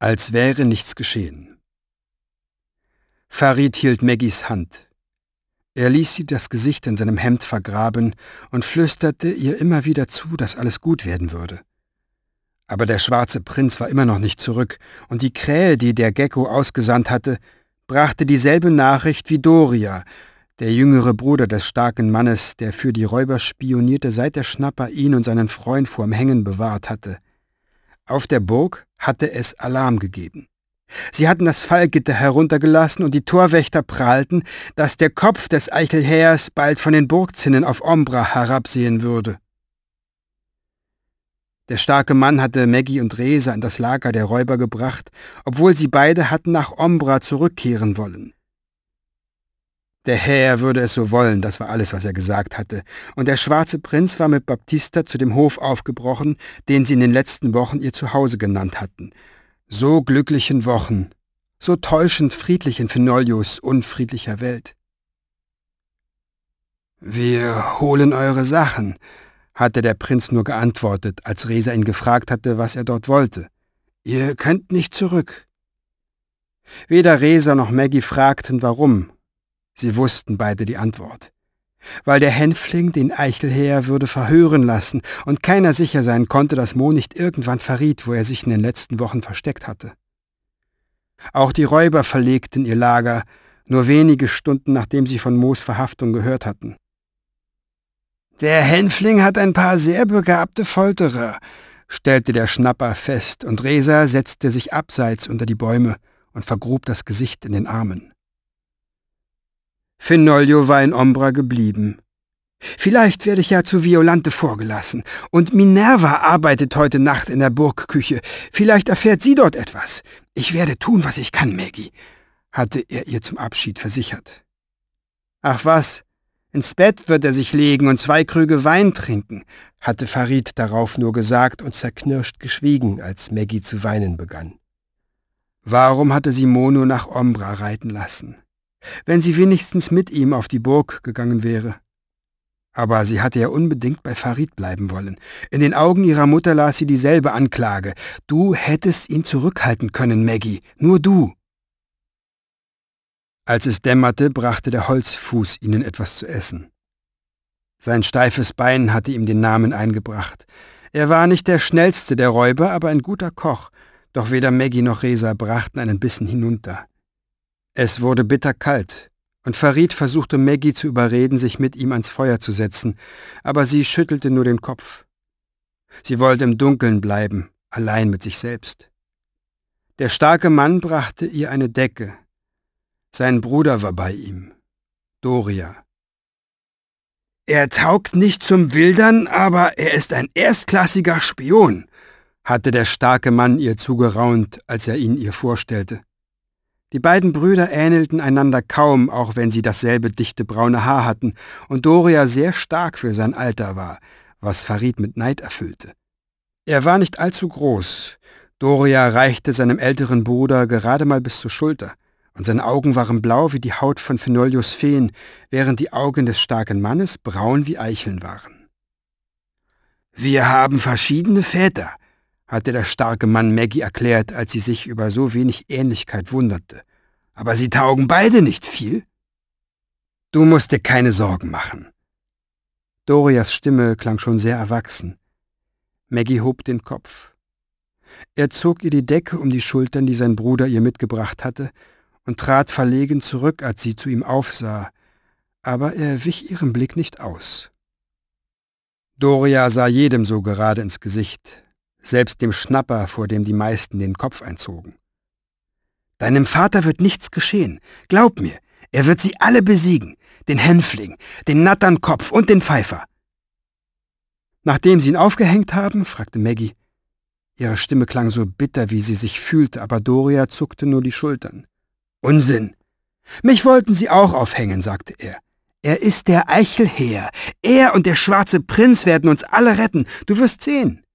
Als wäre nichts geschehen. Farid hielt Maggies Hand. Er ließ sie das Gesicht in seinem Hemd vergraben und flüsterte ihr immer wieder zu, dass alles gut werden würde. Aber der schwarze Prinz war immer noch nicht zurück, und die Krähe, die der Gecko ausgesandt hatte, brachte dieselbe Nachricht wie Doria, der jüngere Bruder des starken Mannes, der für die Räuber spionierte, seit der Schnapper ihn und seinen Freund vorm Hängen bewahrt hatte. Auf der Burg hatte es Alarm gegeben. Sie hatten das Fallgitter heruntergelassen und die Torwächter prahlten, dass der Kopf des Eichelhähers bald von den Burgzinnen auf Ombra herabsehen würde. Der starke Mann hatte Maggie und Resa in das Lager der Räuber gebracht, obwohl sie beide hatten nach Ombra zurückkehren wollen. Der Häher würde es so wollen, das war alles, was er gesagt hatte, und der schwarze Prinz war mit Baptista zu dem Hof aufgebrochen, den sie in den letzten Wochen ihr Zuhause genannt hatten. So glücklichen Wochen, so täuschend friedlich in Fenolios unfriedlicher Welt. »Wir holen eure Sachen«, hatte der Prinz nur geantwortet, als Resa ihn gefragt hatte, was er dort wollte. »Ihr könnt nicht zurück.« Weder Resa noch Maggie fragten, warum. Sie wussten beide die Antwort. Weil der Hänfling den Eichelhäher würde verhören lassen und keiner sicher sein konnte, dass Mo nicht irgendwann verriet, wo er sich in den letzten Wochen versteckt hatte. Auch die Räuber verlegten ihr Lager, nur wenige Stunden nachdem sie von Mos Verhaftung gehört hatten. »Der Hänfling hat ein paar sehr begabte Folterer«, stellte der Schnapper fest, und Resa setzte sich abseits unter die Bäume und vergrub das Gesicht in den Armen. Fenolio war in Ombra geblieben. »Vielleicht werde ich ja zu Violante vorgelassen, und Minerva arbeitet heute Nacht in der Burgküche. Vielleicht erfährt sie dort etwas. Ich werde tun, was ich kann, Maggie«, hatte er ihr zum Abschied versichert. »Ach was, ins Bett wird er sich legen und 2 Krüge Wein trinken«, hatte Farid darauf nur gesagt und zerknirscht geschwiegen, als Maggie zu weinen begann. Warum hatte sie Mono nach Ombra reiten lassen? Wenn sie wenigstens mit ihm auf die Burg gegangen wäre. Aber sie hatte ja unbedingt bei Farid bleiben wollen. In den Augen ihrer Mutter las sie dieselbe Anklage. »Du hättest ihn zurückhalten können, Maggie, nur du.« Als es dämmerte, brachte der Holzfuß ihnen etwas zu essen. Sein steifes Bein hatte ihm den Namen eingebracht. Er war nicht der schnellste der Räuber, aber ein guter Koch, doch weder Maggie noch Resa brachten einen Bissen hinunter. Es wurde bitterkalt, und Farid versuchte Maggie zu überreden, sich mit ihm ans Feuer zu setzen, aber sie schüttelte nur den Kopf. Sie wollte im Dunkeln bleiben, allein mit sich selbst. Der starke Mann brachte ihr eine Decke. Sein Bruder war bei ihm, Doria. »Er taugt nicht zum Wildern, aber er ist ein erstklassiger Spion«, hatte der starke Mann ihr zugeraunt, als er ihn ihr vorstellte. Die beiden Brüder ähnelten einander kaum, auch wenn sie dasselbe dichte braune Haar hatten und Doria sehr stark für sein Alter war, was Farid mit Neid erfüllte. Er war nicht allzu groß. Doria reichte seinem älteren Bruder gerade mal bis zur Schulter, und seine Augen waren blau wie die Haut von Fenolios Feen, während die Augen des starken Mannes braun wie Eicheln waren. »Wir haben verschiedene Väter«, hatte der starke Mann Maggie erklärt, als sie sich über so wenig Ähnlichkeit wunderte. »Aber sie taugen beide nicht viel.« »Du musst dir keine Sorgen machen.« Dorias Stimme klang schon sehr erwachsen. Maggie hob den Kopf. Er zog ihr die Decke um die Schultern, die sein Bruder ihr mitgebracht hatte, und trat verlegen zurück, als sie zu ihm aufsah, aber er wich ihrem Blick nicht aus. Doria sah jedem so gerade ins Gesicht, selbst dem Schnapper, vor dem die meisten den Kopf einzogen. »Deinem Vater wird nichts geschehen. Glaub mir, er wird sie alle besiegen. Den Hänfling, den Natternkopf und den Pfeifer.« »Nachdem sie ihn aufgehängt haben?« fragte Maggie. Ihre Stimme klang so bitter, wie sie sich fühlte, aber Doria zuckte nur die Schultern. »Unsinn! Mich wollten sie auch aufhängen«, sagte er. »Er ist der Eichelhäher. Er und der schwarze Prinz werden uns alle retten. Du wirst sehen.«